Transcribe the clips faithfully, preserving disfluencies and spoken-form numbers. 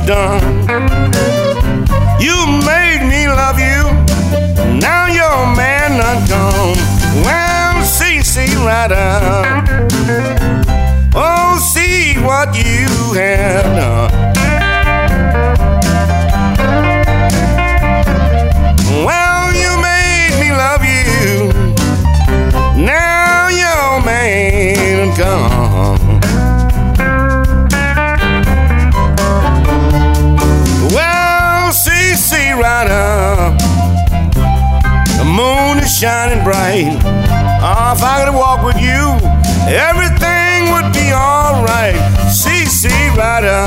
done. You made me love you, now your man done gone. Well, see, see, Ryder, oh, see what you have done. Well, you made me love you, now your man gone. Well, see, see, Ryder, the moon is shining bright. Oh, if I could walk with you, everything would be alright. See, see, Ryder,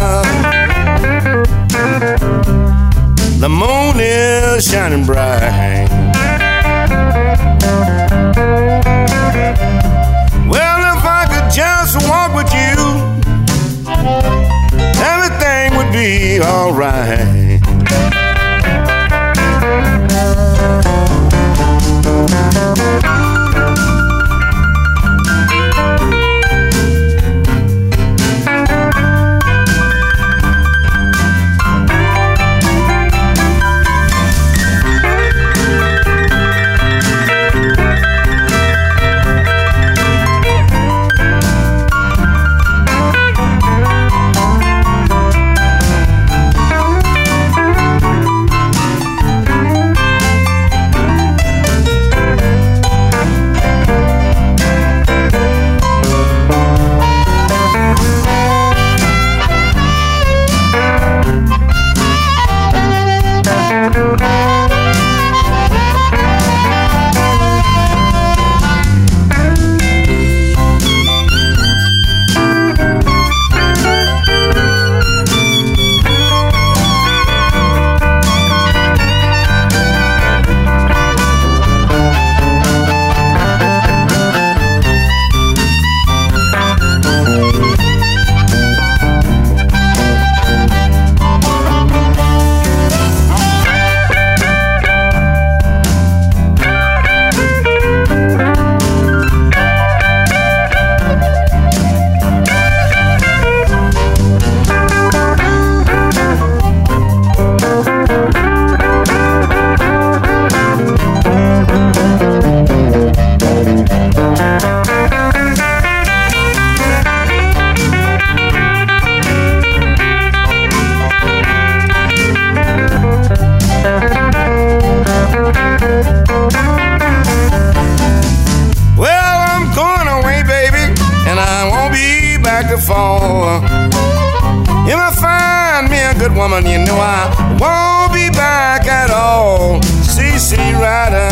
the moon is shining bright. Well, if I could just walk with you, everything would be alright. If I find me a good woman, you know I won't be back at all. C C Ryder,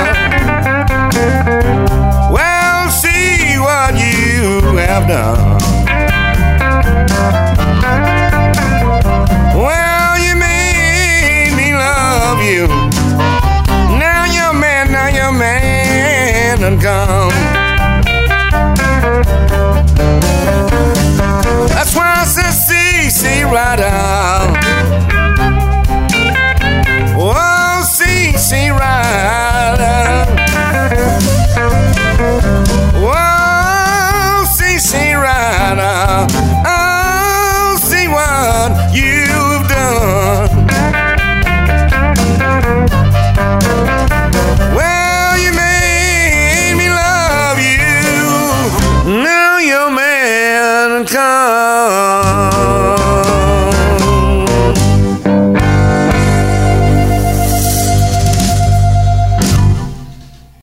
well, see what you have done. Well, you made me love you. Now your man, now your man done gone.